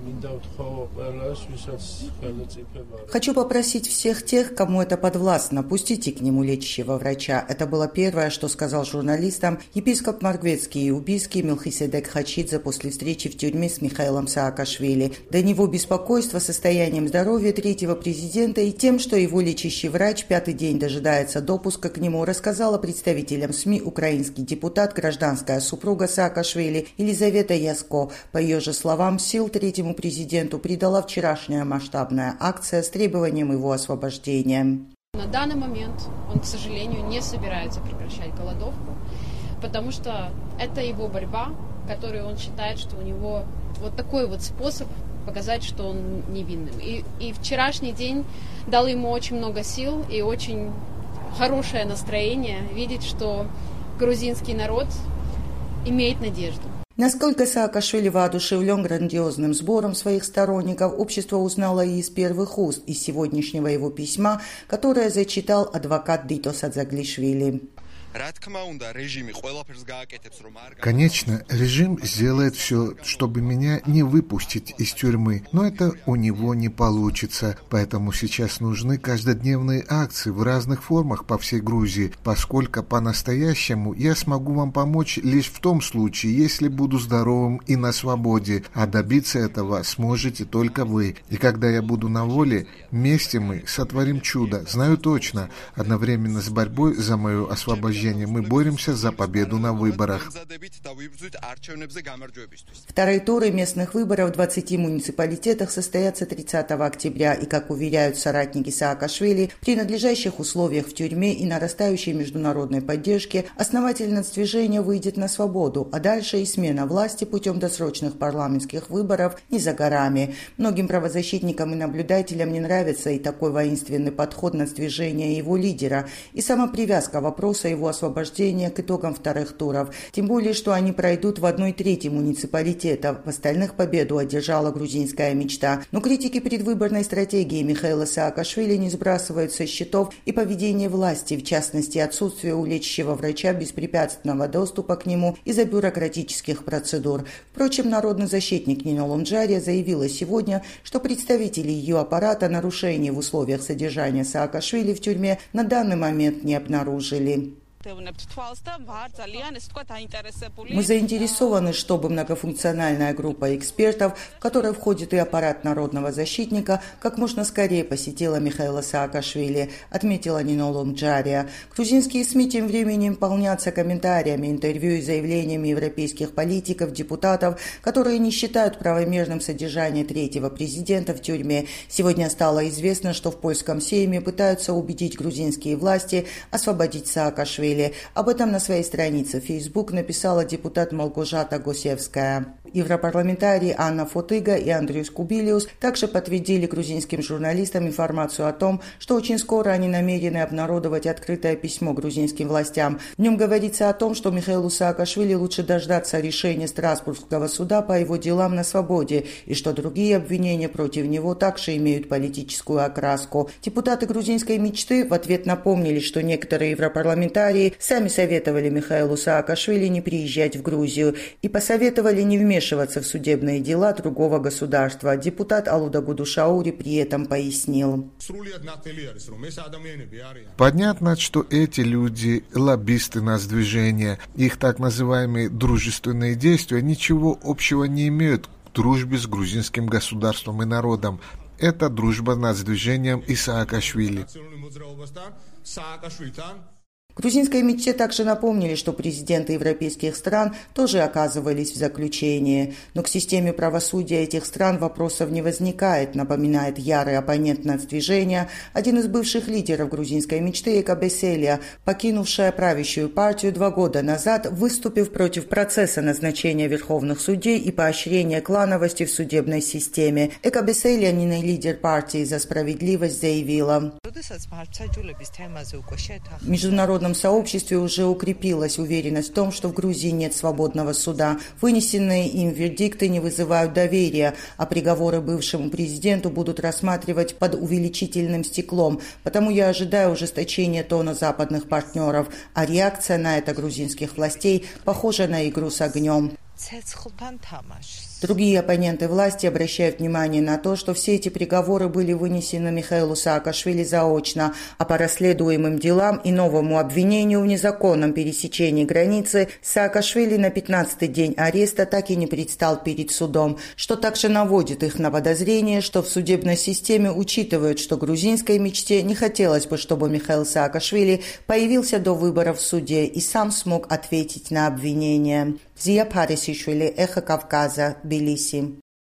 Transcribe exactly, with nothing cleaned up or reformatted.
Хочу попросить всех тех, кому это подвластно, пустите к нему лечащего врача. Это было первое, что сказал журналистам епископ Маргветский и Убийский Мелхиседек Хачидзе после встречи в тюрьме с Михаилом Саакашвили. До него беспокойство состоянием здоровья третьего президента и тем, что его лечащий врач пятый день дожидается допуска к нему, рассказала представителям СМИ украинский депутат, гражданская супруга Саакашвили Елизавета Яско. По ее же словам, сил третьему президенту придала вчерашняя масштабная акция с требованием его освобождения. На данный момент он, к сожалению, не собирается прекращать голодовку, потому что это его борьба, которую он считает, что у него вот такой вот способ показать, что он невинным. И, и вчерашний день дал ему очень много сил и очень хорошее настроение видеть, что грузинский народ имеет надежду. Насколько Саакашвили воодушевлен грандиозным сбором своих сторонников, общество узнало и из первых уст, из сегодняшнего его письма, которое зачитал адвокат Дито Садзаглишвили. Конечно, режим сделает все, чтобы меня не выпустить из тюрьмы, но это у него не получится. Поэтому сейчас нужны каждодневные акции в разных формах по всей Грузии, поскольку по-настоящему я смогу вам помочь лишь в том случае, если буду здоровым и на свободе, а добиться этого сможете только вы. И когда я буду на воле, вместе мы сотворим чудо, знаю точно, одновременно с борьбой за мое освобождение мы боремся за победу на выборах. Вторые туры местных выборов в двадцати муниципалитетах состоятся тридцатого октября, и, как уверяют соратники Саакашвили, при надлежащих условиях в тюрьме и нарастающей международной поддержке основательность движения выйдет на свободу, а дальше и смена власти путем досрочных парламентских выборов не за горами. Многим правозащитникам и наблюдателям не нравится и такой воинственный подход на движение его лидера, и сама привязка вопроса его освобождения к итогам вторых туров. Тем более, что они пройдут в одной трети муниципалитетов. В остальных победу одержала грузинская мечта. Но критики предвыборной стратегии Михаила Саакашвили не сбрасывают со счетов и поведение власти, в частности, отсутствие у лечащего врача беспрепятственного доступа к нему из-за бюрократических процедур. Впрочем, народный защитник Нино Лунджария заявила сегодня, что представители ее аппарата нарушений в условиях содержания Саакашвили в тюрьме на данный момент не обнаружили. Мы заинтересованы, чтобы многофункциональная группа экспертов, в которой входит и аппарат народного защитника, как можно скорее посетила Михаила Саакашвили, отметила Нино Лунджария. Грузинские СМИ тем временем полнятся комментариями, интервью и заявлениями европейских политиков, депутатов, которые не считают правомерным содержание третьего президента в тюрьме. Сегодня стало известно, что в польском сейме пытаются убедить грузинские власти освободить Саакашвили. Об этом на своей странице в Facebook написала депутат Малгожата Госевская. Европарламентарии Анна Фотыга и Андриус Кубилиус также подтвердили грузинским журналистам информацию о том, что очень скоро они намерены обнародовать открытое письмо грузинским властям. В нем говорится о том, что Михаилу Саакашвили лучше дождаться решения Страсбургского суда по его делам на свободе, и что другие обвинения против него также имеют политическую окраску. Депутаты грузинской мечты в ответ напомнили, что некоторые европарламентарии сами советовали Михаилу Саакашвили не приезжать в Грузию и посоветовали не вмешиваться вмешиваться в судебные дела другого государства. Депутат Алуда Гудушаури при этом пояснил. Понятно, что эти люди лоббисты нас движения. Их так называемые дружественные действия ничего общего не имеют к дружбе с грузинским государством и народом. Это дружба с движением и Саакашвили. Грузинской мечте также напомнили, что президенты европейских стран тоже оказывались в заключении. Но к системе правосудия этих стран вопросов не возникает, напоминает ярый оппонент нацдвижения, один из бывших лидеров грузинской мечты Эка Беселия, покинувшая правящую партию два года назад, выступив против процесса назначения верховных судей и поощрения клановости в судебной системе. Эка Беселия, ныне лидер партии «За справедливость», заявила: в международном сообществе уже укрепилась уверенность в том, что в Грузии нет свободного суда. Вынесенные им вердикты не вызывают доверия, а приговоры бывшему президенту будут рассматривать под увеличительным стеклом. Потому я ожидаю ужесточения тона западных партнеров, а реакция на это грузинских властей похожа на игру с огнем. Другие оппоненты власти обращают внимание на то, что все эти приговоры были вынесены Михаилу Саакашвили заочно, а по расследуемым делам и новому обвинению в незаконном пересечении границы Саакашвили на пятнадцатый день ареста так и не предстал перед судом, что также наводит их на подозрение, что в судебной системе учитывают, что грузинской мечте не хотелось бы, чтобы Михаил Саакашвили появился до выборов в суде и сам смог ответить на обвинения. Зия Парисишвили, Эхо Кавказа, Тбилиси.